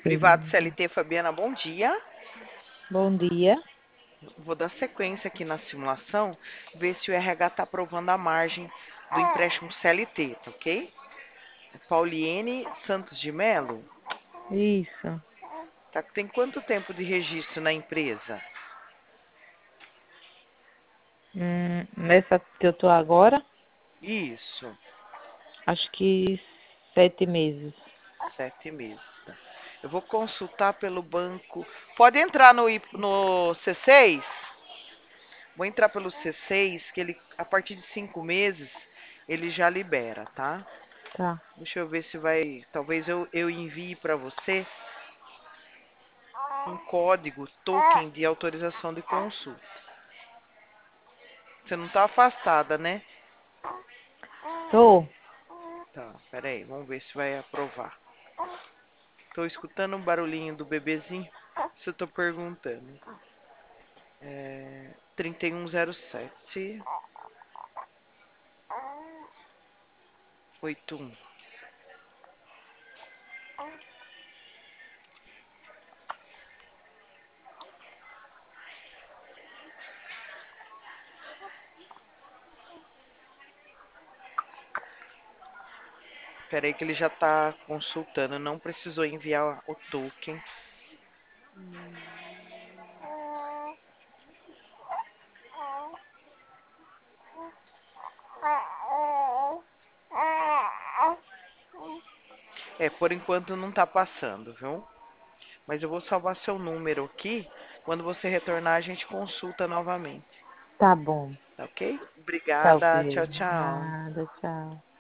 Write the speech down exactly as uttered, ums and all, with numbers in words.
Privado Pergunta. C L T, Fabiana, bom dia. Bom dia. Vou dar sequência aqui na simulação, ver se o R H está aprovando a margem do empréstimo C L T, tá ok? Pauliene Santos de Melo, Isso. tá? Tem quanto tempo de registro na empresa? Hum, nessa que eu tô agora, Isso, acho que sete meses. sete meses. Tá? Eu vou consultar pelo banco. Pode entrar no, no C seis? Vou entrar pelo C seis, que ele, a partir de cinco meses, ele já libera, tá? Tá. Deixa eu ver se vai. Talvez eu, eu envie para você um código token de autorização de consulta. Você não está afastada, né? Tô. Tá, peraí, vamos ver se vai aprovar. Tô escutando um barulhinho do bebezinho. Se eu tô perguntando. É, trinta e um zero sete oitenta e um. Peraí que ele já está consultando. Não precisou enviar o token. É, por enquanto não está passando, viu? Mas eu vou salvar seu número aqui. Quando você retornar, a gente consulta novamente. Tá bom. Tá ok? Tá Obrigada. ok. Tchau, tchau. Nada, tchau.